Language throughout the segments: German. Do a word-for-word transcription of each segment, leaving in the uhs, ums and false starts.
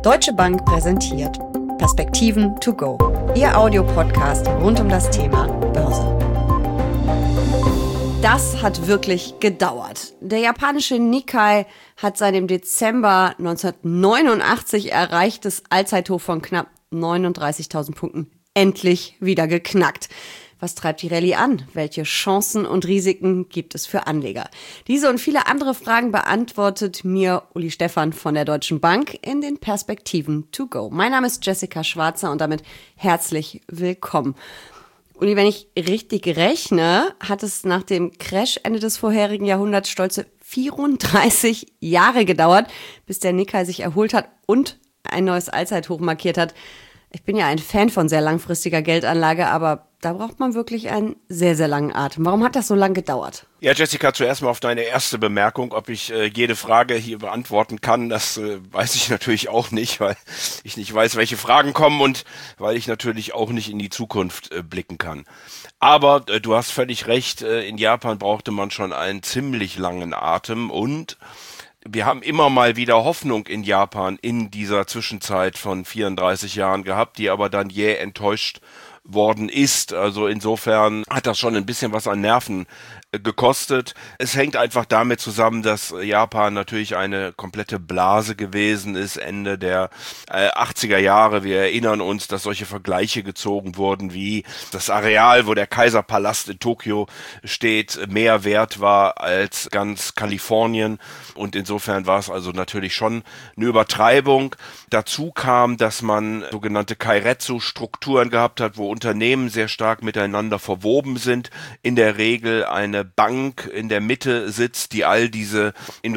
Deutsche Bank präsentiert Perspektiven to go, Ihr Audiopodcast rund um das Thema Börse. Das hat wirklich gedauert. Der japanische Nikkei hat sein im Dezember neunzehnhundertneunundachtzig erreichtes Allzeithoch von knapp neununddreißigtausend Punkten endlich wieder geknackt. Was treibt die Rallye an? Welche Chancen und Risiken gibt es für Anleger? Diese und viele andere Fragen beantwortet mir Uli Stephan von der Deutschen Bank in den Perspektiven to go. Mein Name ist Jessica Schwarzer und damit herzlich willkommen. Uli, wenn ich richtig rechne, hat es nach dem Crash Ende des vorherigen Jahrhunderts stolze vierunddreißig Jahre gedauert, bis der Nikkei sich erholt hat und ein neues Allzeithoch markiert hat. Ich bin ja ein Fan von sehr langfristiger Geldanlage, aber da braucht man wirklich einen sehr, sehr langen Atem. Warum hat das so lange gedauert? Ja, Jessica, zuerst mal auf deine erste Bemerkung, ob ich äh, jede Frage hier beantworten kann, das äh, weiß ich natürlich auch nicht, weil ich nicht weiß, welche Fragen kommen und weil ich natürlich auch nicht in die Zukunft äh, blicken kann. Aber äh, du hast völlig recht, äh, in Japan brauchte man schon einen ziemlich langen Atem und wir haben immer mal wieder Hoffnung in Japan in dieser Zwischenzeit von vierunddreißig Jahren gehabt, die aber dann jäh enttäuscht worden ist. Also insofern hat das schon ein bisschen was an Nerven gekostet. Es hängt einfach damit zusammen, dass Japan natürlich eine komplette Blase gewesen ist, Ende der äh, achtziger Jahre. Wir erinnern uns, dass solche Vergleiche gezogen wurden, wie das Areal, wo der Kaiserpalast in Tokio steht, mehr wert war als ganz Kalifornien. Und insofern war es also natürlich schon eine Übertreibung. Dazu kam, dass man sogenannte Keiretsu-Strukturen gehabt hat, wo Unternehmen sehr stark miteinander verwoben sind. In der Regel eine Bank in der Mitte sitzt, die all diese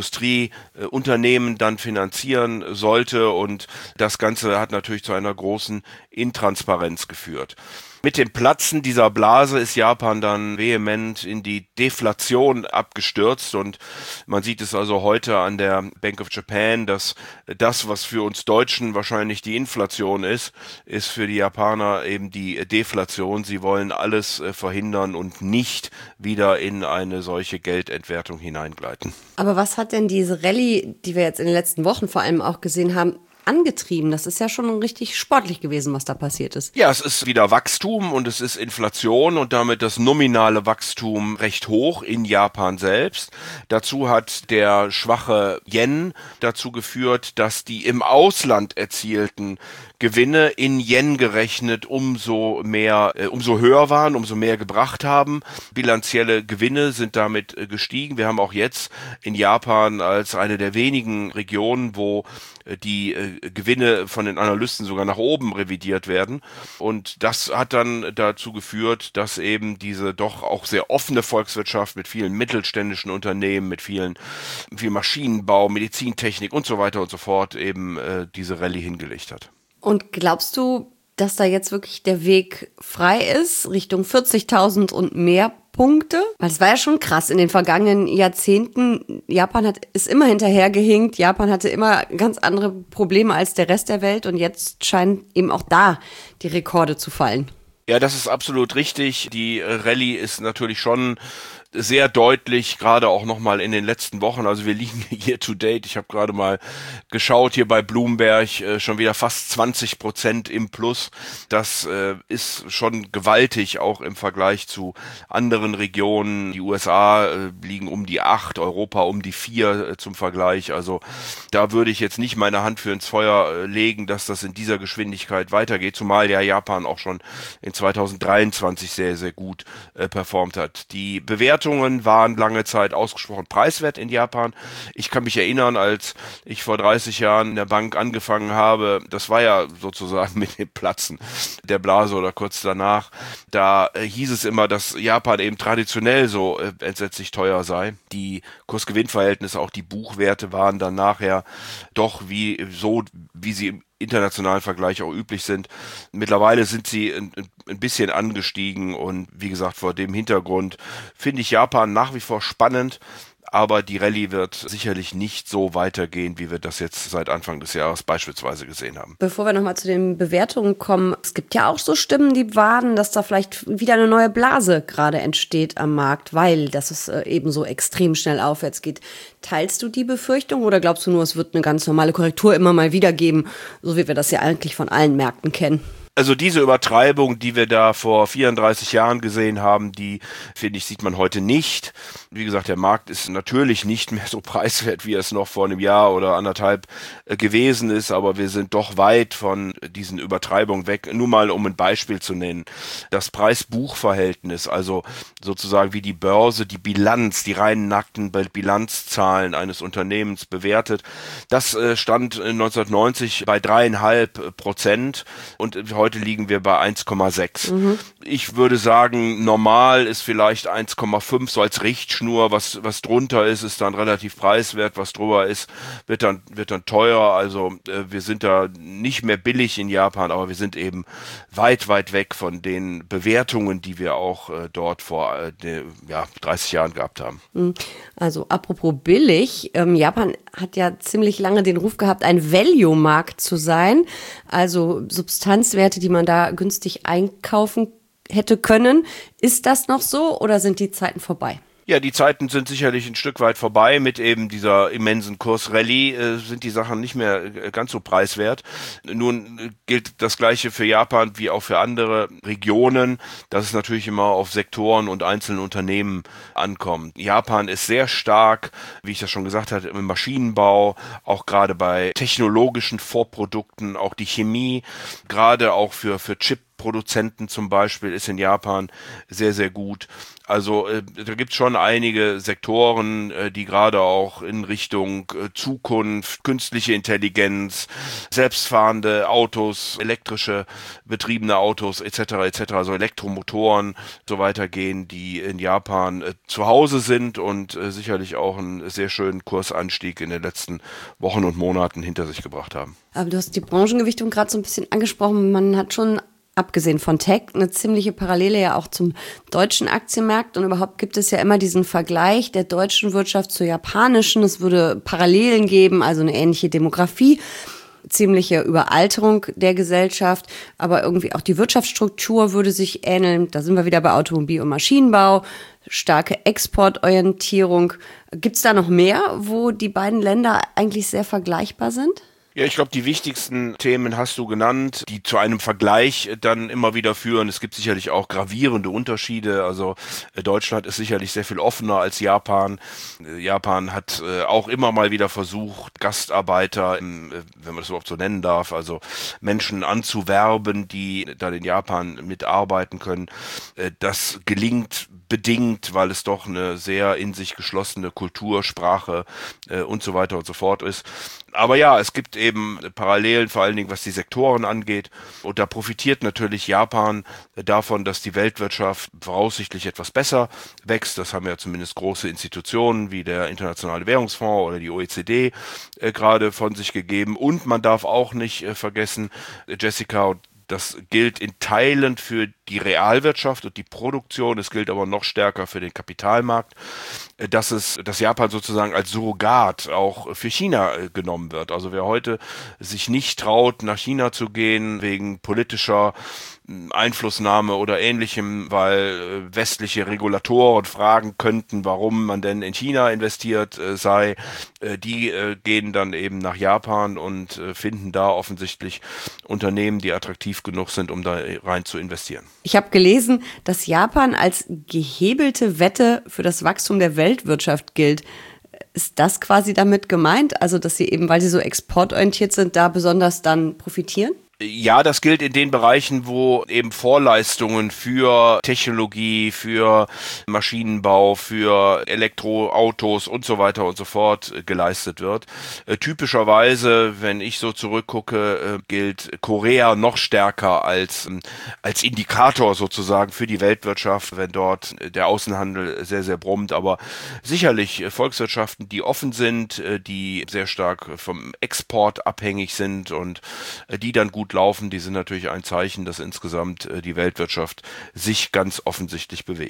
Industrieunternehmen dann finanzieren sollte, und das Ganze hat natürlich zu einer großen Intransparenz geführt. Mit dem Platzen dieser Blase ist Japan dann vehement in die Deflation abgestürzt, und man sieht es also heute an der Bank of Japan, dass das, was für uns Deutschen wahrscheinlich die Inflation ist, ist für die Japaner eben die Deflation. Sie wollen alles verhindern und nicht wieder in eine solche Geldentwertung hineingleiten. Aber was hat denn diese Rallye, die wir jetzt in den letzten Wochen vor allem auch gesehen haben, angetrieben? Das ist ja schon richtig sportlich gewesen, was da passiert ist. Ja, es ist wieder Wachstum und es ist Inflation und damit das nominale Wachstum recht hoch in Japan selbst. Dazu hat der schwache Yen dazu geführt, dass die im Ausland erzielten Gewinne in Yen gerechnet umso mehr, äh, umso höher waren, umso mehr gebracht haben. Bilanzielle Gewinne sind damit äh, gestiegen. Wir haben auch jetzt in Japan als eine der wenigen Regionen, wo äh, die äh, Gewinne von den Analysten sogar nach oben revidiert werden. Und das hat dann dazu geführt, dass eben diese doch auch sehr offene Volkswirtschaft mit vielen mittelständischen Unternehmen, mit vielen, viel Maschinenbau, Medizintechnik und so weiter und so fort eben äh, diese Rallye hingelegt hat. Und glaubst du, dass da jetzt wirklich der Weg frei ist, Richtung vierzigtausend und mehr Punkte? Weil es war ja schon krass in den vergangenen Jahrzehnten. Japan hat, ist immer hinterhergehinkt. Japan hatte immer ganz andere Probleme als der Rest der Welt. Und jetzt scheinen eben auch da die Rekorde zu fallen. Ja, das ist absolut richtig. Die Rallye ist natürlich schon sehr deutlich, gerade auch nochmal in den letzten Wochen. Also wir liegen year to date, ich habe gerade mal geschaut, hier bei Bloomberg äh, schon wieder fast zwanzig Prozent im Plus. Das äh, ist schon gewaltig, auch im Vergleich zu anderen Regionen. Die U S A äh, liegen um die acht, Europa um die vier äh, zum Vergleich. Also da würde ich jetzt nicht meine Hand für ins Feuer äh, legen, dass das in dieser Geschwindigkeit weitergeht, zumal ja Japan auch schon in zweitausenddreiundzwanzig sehr, sehr gut äh, performt hat. Die Bewertung waren lange Zeit ausgesprochen preiswert in Japan. Ich kann mich erinnern, als ich vor dreißig Jahren in der Bank angefangen habe, das war ja sozusagen mit dem Platzen der Blase oder kurz danach, da äh, hieß es immer, dass Japan eben traditionell so äh, entsetzlich teuer sei. Die Kurs-Gewinn-Verhältnisse, auch die Buchwerte waren dann nachher doch wie so, wie sie im internationalen Vergleich auch üblich sind. Mittlerweile sind sie ein, ein bisschen angestiegen und wie gesagt, vor dem Hintergrund finde ich Japan nach wie vor spannend, aber die Rallye wird sicherlich nicht so weitergehen, wie wir das jetzt seit Anfang des Jahres beispielsweise gesehen haben. Bevor wir nochmal zu den Bewertungen kommen, es gibt ja auch so Stimmen, die warnen, dass da vielleicht wieder eine neue Blase gerade entsteht am Markt, weil das es äh, eben so extrem schnell aufwärts geht. Teilst du die Befürchtung oder glaubst du nur, es wird eine ganz normale Korrektur immer mal wieder geben, so wie wir das ja eigentlich von allen Märkten kennen? Also diese Übertreibung, die wir da vor vierunddreißig Jahren gesehen haben, die, finde ich, sieht man heute nicht. Wie gesagt, der Markt ist natürlich nicht mehr so preiswert, wie es noch vor einem Jahr oder anderthalb äh, gewesen ist, aber wir sind doch weit von diesen Übertreibungen weg. Nur mal, um ein Beispiel zu nennen. Das Preis-Buch-Verhältnis, also sozusagen wie die Börse, die Bilanz, die reinen nackten Bilanzzahlen eines Unternehmens bewertet, das äh, stand neunzehnhundertneunzig bei dreieinhalb Prozent und heute liegen wir bei eins Komma sechs. Mhm. Ich würde sagen, normal ist vielleicht eins Komma fünf so als Richtschnur. Was, was drunter ist, ist dann relativ preiswert. Was drüber ist, wird dann, wird dann teuer. Also äh, wir sind da nicht mehr billig in Japan, aber wir sind eben weit, weit weg von den Bewertungen, die wir auch äh, dort vor äh, de, ja, dreißig Jahren gehabt haben. Also apropos billig, ähm, Japan hat ja ziemlich lange den Ruf gehabt, ein Value-Markt zu sein. Also Substanzwerte, die man da günstig einkaufen hätte können. Ist das noch so oder sind die Zeiten vorbei? Ja, die Zeiten sind sicherlich ein Stück weit vorbei. Mit eben dieser immensen Kursrallye äh, sind die Sachen nicht mehr äh, ganz so preiswert. Nun äh, gilt das Gleiche für Japan wie auch für andere Regionen, dass es natürlich immer auf Sektoren und einzelne Unternehmen ankommt. Japan ist sehr stark, wie ich das schon gesagt hatte, im Maschinenbau, auch gerade bei technologischen Vorprodukten, auch die Chemie, gerade auch für, für Chip Produzenten zum Beispiel ist in Japan sehr, sehr gut. Also äh, da gibt es schon einige Sektoren, äh, die gerade auch in Richtung äh, Zukunft, künstliche Intelligenz, selbstfahrende Autos, elektrische betriebene Autos et cetera et cetera, also Elektromotoren so weitergehen, die in Japan äh, zu Hause sind und äh, sicherlich auch einen sehr schönen Kursanstieg in den letzten Wochen und Monaten hinter sich gebracht haben. Aber du hast die Branchengewichtung gerade so ein bisschen angesprochen. Man hat schon abgesehen von Tech, eine ziemliche Parallele ja auch zum deutschen Aktienmarkt. Und überhaupt gibt es ja immer diesen Vergleich der deutschen Wirtschaft zur japanischen. Es würde Parallelen geben, also eine ähnliche Demografie, ziemliche Überalterung der Gesellschaft, aber irgendwie auch die Wirtschaftsstruktur würde sich ähneln. Da sind wir wieder bei Automobil- und Maschinenbau, starke Exportorientierung. Gibt es da noch mehr, wo die beiden Länder eigentlich sehr vergleichbar sind? Ja, ich glaube, die wichtigsten Themen hast du genannt, die zu einem Vergleich dann immer wieder führen. Es gibt sicherlich auch gravierende Unterschiede. Also äh, Deutschland ist sicherlich sehr viel offener als Japan. Äh, Japan hat äh, auch immer mal wieder versucht, Gastarbeiter, ähm, äh, wenn man das überhaupt so nennen darf, also Menschen anzuwerben, die dann in Japan mitarbeiten können. Äh, das gelingt bedingt, weil es doch eine sehr in sich geschlossene Kultur, Sprache äh, und so weiter und so fort ist. Aber ja, es gibt eben Parallelen, vor allen Dingen was die Sektoren angeht. Und da profitiert natürlich Japan davon, dass die Weltwirtschaft voraussichtlich etwas besser wächst. Das haben ja zumindest große Institutionen wie der Internationale Währungsfonds oder die O E C D äh, gerade von sich gegeben. Und man darf auch nicht äh, vergessen, Jessica, und das gilt in Teilen für die Realwirtschaft und die Produktion, es gilt aber noch stärker für den Kapitalmarkt, dass es, dass Japan sozusagen als Surrogat auch für China genommen wird. Also wer heute sich nicht traut, nach China zu gehen, wegen politischer Einflussnahme oder ähnlichem, weil westliche Regulatoren fragen könnten, warum man denn in China investiert äh, sei, äh, die äh, gehen dann eben nach Japan und äh, finden da offensichtlich Unternehmen, die attraktiv genug sind, um da rein zu investieren. Ich habe gelesen, dass Japan als gehebelte Wette für das Wachstum der Weltwirtschaft gilt. Ist das quasi damit gemeint? Also, dass sie eben, weil sie so exportorientiert sind, da besonders dann profitieren? Ja, das gilt in den Bereichen, wo eben Vorleistungen für Technologie, für Maschinenbau, für Elektroautos und so weiter und so fort geleistet wird. Äh, typischerweise, wenn ich so zurückgucke, äh, gilt Korea noch stärker als, äh, als Indikator sozusagen für die Weltwirtschaft, wenn dort der Außenhandel sehr, sehr brummt. Aber sicherlich äh, Volkswirtschaften, die offen sind, äh, die sehr stark vom Export abhängig sind und äh, die dann gut laufen, die sind natürlich ein Zeichen, dass insgesamt äh, die Weltwirtschaft sich ganz offensichtlich bewegt.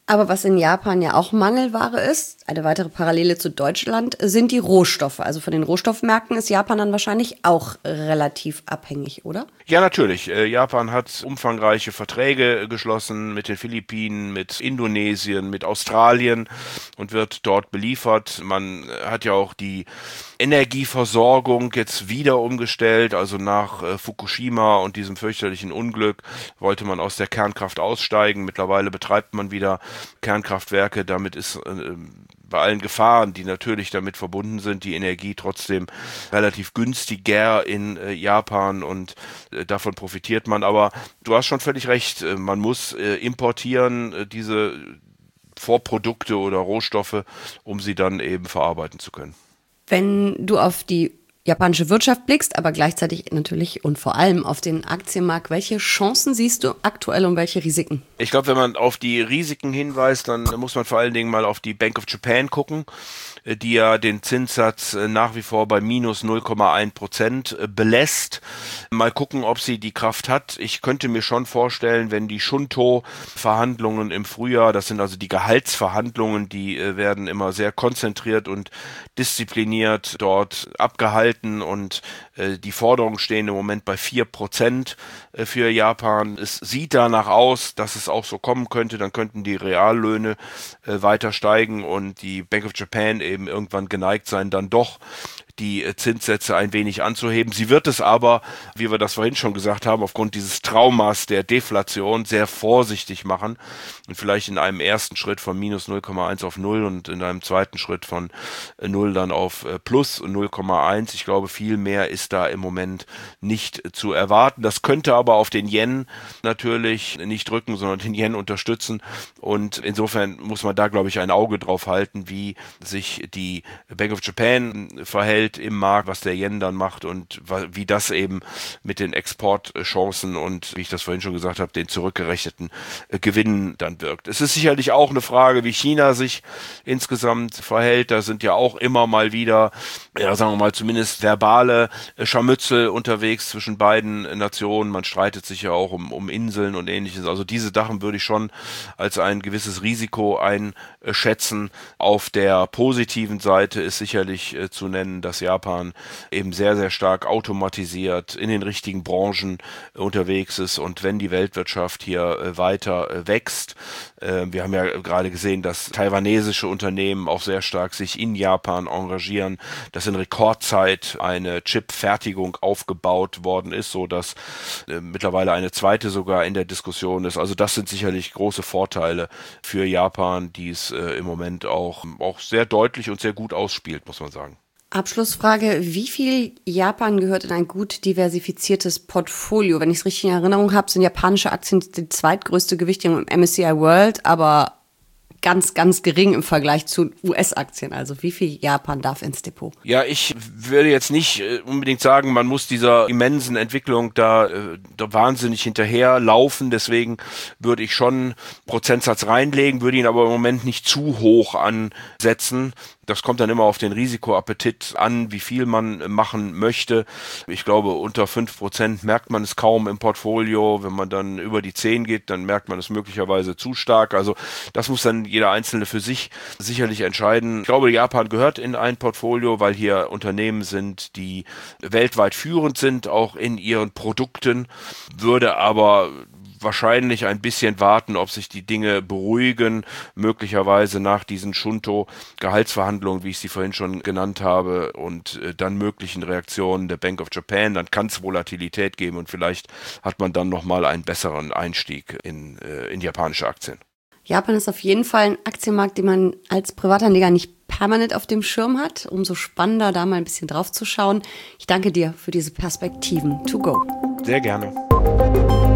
Aber was in Japan ja auch Mangelware ist, eine weitere Parallele zu Deutschland, sind die Rohstoffe. Also von den Rohstoffmärkten ist Japan dann wahrscheinlich auch relativ abhängig, oder? Ja, natürlich. Japan hat umfangreiche Verträge geschlossen mit den Philippinen, mit Indonesien, mit Australien und wird dort beliefert. Man hat ja auch die Energieversorgung jetzt wieder umgestellt. Also nach äh, Fukushima und diesem fürchterlichen Unglück wollte man aus der Kernkraft aussteigen. Mittlerweile betreibt man wieder Kernkraftwerke. Damit ist äh, bei allen Gefahren, die natürlich damit verbunden sind, die Energie trotzdem relativ günstiger in äh, Japan und äh, davon profitiert man. Aber du hast schon völlig recht, äh, man muss äh, importieren, äh, diese Vorprodukte oder Rohstoffe, um sie dann eben verarbeiten zu können. Wenn du auf die japanische Wirtschaft blickst, aber gleichzeitig natürlich und vor allem auf den Aktienmarkt, welche Chancen siehst du aktuell und welche Risiken? Ich glaube, wenn man auf die Risiken hinweist, dann muss man vor allen Dingen mal auf die Bank of Japan gucken, die ja den Zinssatz nach wie vor bei minus null Komma eins Prozent belässt. Mal gucken, ob sie die Kraft hat. Ich könnte mir schon vorstellen, wenn die Shunto-Verhandlungen im Frühjahr, das sind also die Gehaltsverhandlungen, die werden immer sehr konzentriert und diszipliniert dort abgehalten und äh, die Forderungen stehen im Moment bei vier Prozent äh, für Japan. Es sieht danach aus, dass es auch so kommen könnte, dann könnten die Reallöhne äh, weiter steigen und die Bank of Japan eben irgendwann geneigt sein, dann doch die Zinssätze ein wenig anzuheben. Sie wird es aber, wie wir das vorhin schon gesagt haben, aufgrund dieses Traumas der Deflation sehr vorsichtig machen und vielleicht in einem ersten Schritt von minus null Komma eins auf null und in einem zweiten Schritt von null dann auf plus null Komma eins. Ich glaube, viel mehr ist da im Moment nicht zu erwarten. Das könnte aber auf den Yen natürlich nicht drücken, sondern den Yen unterstützen und insofern muss man da, glaube ich, ein Auge drauf halten, wie sich die Bank of Japan verhält im Markt, was der Yen dann macht und wie das eben mit den Exportchancen und, wie ich das vorhin schon gesagt habe, den zurückgerechneten Gewinnen dann wirkt. Es ist sicherlich auch eine Frage, wie China sich insgesamt verhält. Da sind ja auch immer mal wieder, ja, sagen wir mal, zumindest verbale Scharmützel unterwegs zwischen beiden Nationen. Man streitet sich ja auch um, um Inseln und Ähnliches. Also diese Sachen würde ich schon als ein gewisses Risiko einschätzen. Auf der positiven Seite ist sicherlich äh, zu nennen, dass Japan eben sehr, sehr stark automatisiert in den richtigen Branchen äh, unterwegs ist und wenn die Weltwirtschaft hier äh, weiter äh, wächst, äh, wir haben ja gerade gesehen, dass taiwanesische Unternehmen auch sehr stark sich in Japan engagieren, dass in Rekordzeit eine Chip-Fertigung aufgebaut worden ist, so dass äh, mittlerweile eine zweite sogar in der Diskussion ist. Also das sind sicherlich große Vorteile für Japan, die es äh, im Moment auch, auch sehr deutlich und sehr gut ausspielt, muss man sagen. Abschlussfrage, wie viel Japan gehört in ein gut diversifiziertes Portfolio? Wenn ich es richtig in Erinnerung habe, sind japanische Aktien die zweitgrößte Gewichtung im M S C I World, aber ganz, ganz gering im Vergleich zu U S-Aktien. Also wie viel Japan darf ins Depot? Ja, ich würde jetzt nicht äh, unbedingt sagen, man muss dieser immensen Entwicklung da, äh, da wahnsinnig hinterherlaufen. Deswegen würde ich schon Prozentsatz reinlegen, würde ihn aber im Moment nicht zu hoch ansetzen. Das kommt dann immer auf den Risikoappetit an, wie viel man machen möchte. Ich glaube, unter fünf Prozent merkt man es kaum im Portfolio. Wenn man dann über die zehn geht, dann merkt man es möglicherweise zu stark. Also das muss dann jeder Einzelne für sich sicherlich entscheiden. Ich glaube, Japan gehört in ein Portfolio, weil hier Unternehmen sind, die weltweit führend sind, auch in ihren Produkten, würde aber wahrscheinlich ein bisschen warten, ob sich die Dinge beruhigen, möglicherweise nach diesen Shunto-Gehaltsverhandlungen, wie ich sie vorhin schon genannt habe, und äh, dann möglichen Reaktionen der Bank of Japan, dann kann es Volatilität geben und vielleicht hat man dann nochmal einen besseren Einstieg in, äh, in japanische Aktien. Japan ist auf jeden Fall ein Aktienmarkt, den man als Privatanleger nicht permanent auf dem Schirm hat. Umso spannender, da mal ein bisschen drauf zu schauen. Ich danke dir für diese Perspektiven. To go. Sehr gerne.